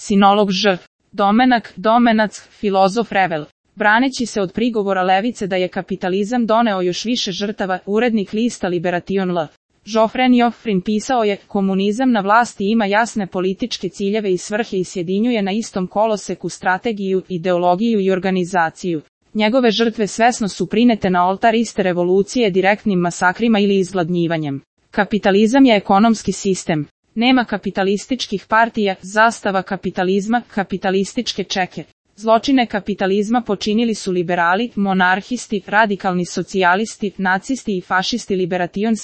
sinolog Ž. Domenac, filozof Revel. Braneći se od prigovora levice da je kapitalizam doneo još više žrtava, urednik lista Liberation L. Joffren Joffrin pisao je, komunizam na vlasti ima jasne političke ciljeve i svrhe i sjedinjuje na istom koloseku strategiju, ideologiju i organizaciju. Njegove žrtve svesno su prinete na oltar iste revolucije direktnim masakrima ili izgladnjivanjem. Kapitalizam je ekonomski sistem. Nema kapitalističkih partija, zastava kapitalizma, kapitalističke čeke. Zločine kapitalizma počinili su liberali, monarhisti, radikalni socijalisti, nacisti i fašisti. Liberation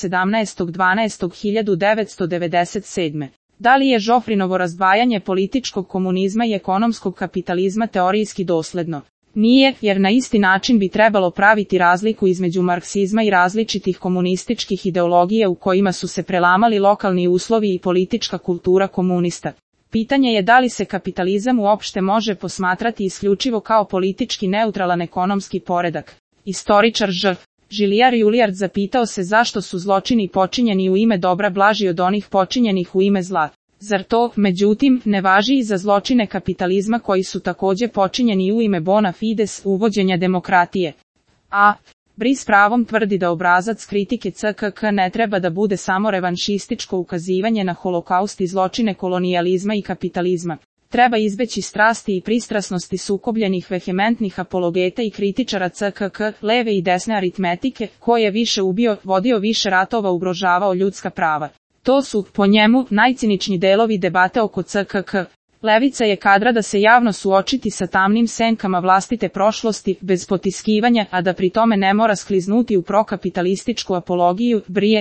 17.12.1997. Da li je Joffrinovo razdvajanje političkog komunizma i ekonomskog kapitalizma teorijski dosledno? Nije, jer na isti način bi trebalo praviti razliku između marksizma i različitih komunističkih ideologija u kojima su se prelamali lokalni uslovi i politička kultura komunista. Pitanje je da li se kapitalizam uopšte može posmatrati isključivo kao politički neutralan ekonomski poredak. Istoričar Ž. Julliard zapitao se zašto su zločini počinjeni u ime dobra blaži od onih počinjenih u ime zla. Zar to, međutim, ne važi i za zločine kapitalizma koji su takođe počinjeni u ime bona fides, uvođenja demokratije? A. Bris pravom tvrdi da obrazac kritike CKK ne treba da bude samo revanšističko ukazivanje na holokaust i zločine kolonijalizma i kapitalizma. Treba izbeći strasti i pristrasnosti sukobljenih vehementnih apologeta i kritičara CKK, leve i desne aritmetike, ko je više ubio, vodio više ratova, ugrožavao ljudska prava. To su, po njemu, najciničniji delovi debate oko CKK. Levica je kadra da se javno suočiti sa tamnim senkama vlastite prošlosti, bez potiskivanja, a da pri tome ne mora skliznuti u prokapitalističku apologiju. Brije,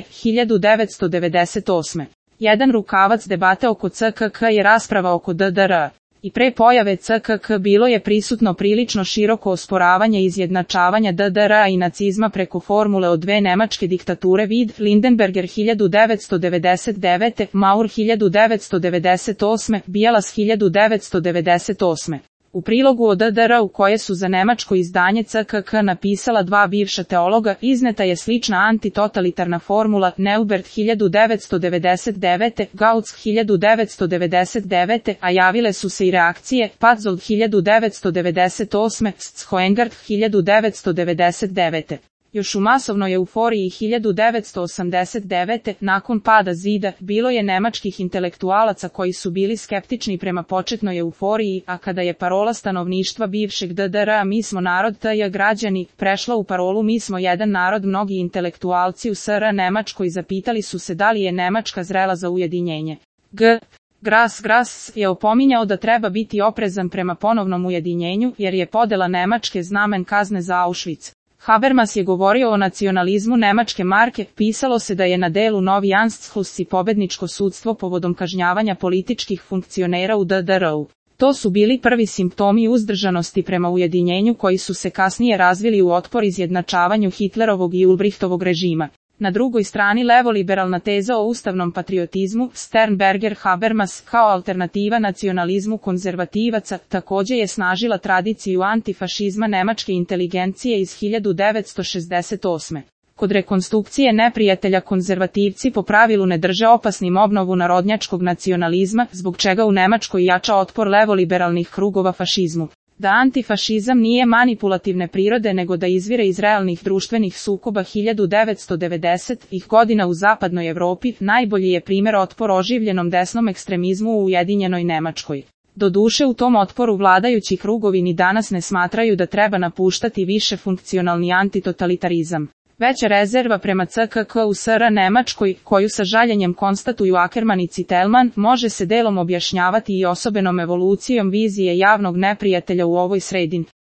1998. Jedan rukavac debate oko CKK je rasprava oko DDR. I pre pojave CKK bilo je prisutno prilično široko osporavanje izjednačavanja DDR-a i nacizma preko formule o dve nemačke diktature vid Lindenberger 1999, Maur 1998, Bielas 1998. U prilogu o DDR-u koje su za nemačko izdanje CKK napisala dva bivša teologa, izneta je slična antitotalitarna formula Neubert 1999, Gauss 1999, a javile su se i reakcije Patzold 1998, Schoengart 1999. Još u masovnoj euforiji 1989. nakon pada zida, bilo je nemačkih intelektualaca koji su bili skeptični prema početnoj euforiji, a kada je parola stanovništva bivšeg DDR-a mi smo narod tj. građani, prešla u parolu mi smo jedan narod, mnogi intelektualci u SR Nemačkoj zapitali su se da li je Nemačka zrela za ujedinjenje. Grass je opominjao da treba biti oprezan prema ponovnom ujedinjenju, jer je podela Nemačke znamen kazne za Auschwitz. Habermas je govorio o nacionalizmu nemačke marke, pisalo se da je na delu novi Anschluss i pobedničko sudstvo povodom kažnjavanja političkih funkcionera u DDR-u. To su bili prvi simptomi uzdržanosti prema ujedinjenju koji su se kasnije razvili u otpor izjednačavanju Hitlerovog i Ulbrichtovog režima. Na drugoj strani levoliberalna teza o ustavnom patriotizmu, Sternberger Habermas, kao alternativa nacionalizmu konzervativaca, takođe je snažila tradiciju antifašizma nemačke inteligencije iz 1968. Kod rekonstrukcije neprijatelja konzervativci po pravilu ne drže opasnim obnovu narodnjačkog nacionalizma, zbog čega u Nemačkoj jača otpor levoliberalnih krugova fašizmu. Da antifašizam nije manipulativne prirode nego da izvire iz realnih društvenih sukoba 1990-ih godina u zapadnoj Evropi, najbolji je primjer otpor oživljenom desnom ekstremizmu u Ujedinjenoj Nemačkoj. Doduše u tom otporu vladajući krugovi ni danas ne smatraju da treba napuštati više funkcionalni antitotalitarizam. Veća rezerva prema CKK u SR Nemačkoj, koju sa žaljenjem konstatuju Ackerman i Zitelmann, može se delom objašnjavati i osobenom evolucijom vizije javnog neprijatelja u ovoj sredini.